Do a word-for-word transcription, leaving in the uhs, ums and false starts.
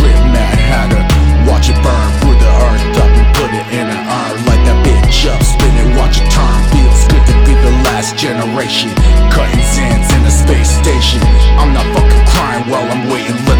rip Mad Hatter. Watch it burn, brew the earth up and put it in an urn. Light that bitch up, spin it, watch it turn. Feels good to be the last generation, cutting sands in a space station. I'm not fucking crying while I'm waiting. Let